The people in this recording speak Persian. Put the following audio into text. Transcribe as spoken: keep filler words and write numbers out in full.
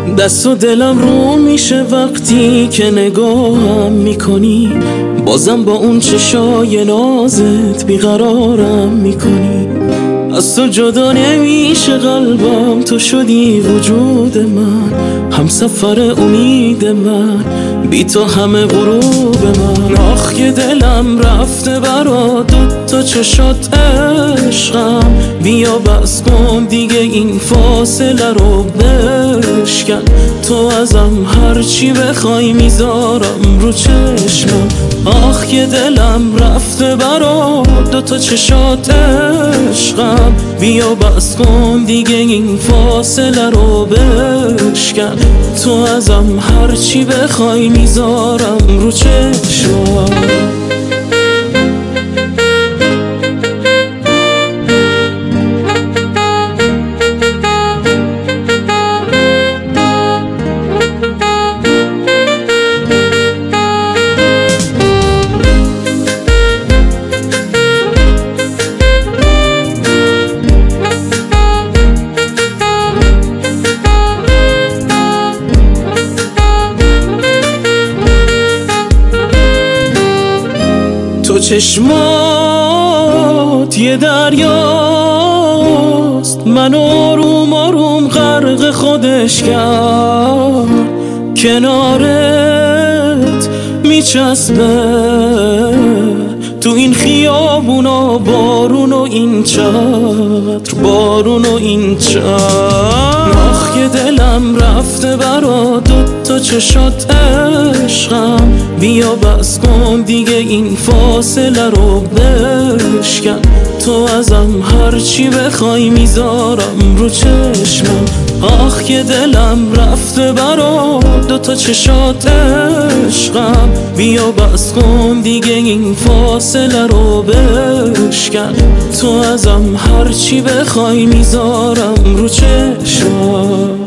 دست و دلم رو میشه وقتی که نگاهم میکنی، بازم با اون چشای نازت بیقرارم میکنی. از تو جدا نمیشه قلبم، تو شدی وجود من، هم سفر امید من، بی تو همه غروب من. آخ که دلم رفته برا دوتا چشات عشقم، بیا بس کن دیگه این فاصله رو بشکن. تو ازم هرچی بخوای میذارم رو چشمم. آخ که دلم رفته برا دوتا چشات عشقم، بیا بس کن دیگه این فاصله رو بشکن. تو ازم هرچی بخوای میذارم رو چشمم. تو چشمات یه دریاست، من آروم آروم غرق خودش کرد. کنارت میچسبه تو این خیابونا بارون و این چتر، بارون و این چتر. آخ که دلم رفته برا دوتا چشات عشقم، بیا بس کن دیگه این فاصله رو بشکن. تو ازم هرچی بخوای میذارم رو چشمم. آخ که دلم رفته برا دوتا چشات عشقم، بیا بس کن دیگه این فاصله رو بشکن. تو ازم هرچی بخوای میذارم رو چشمم.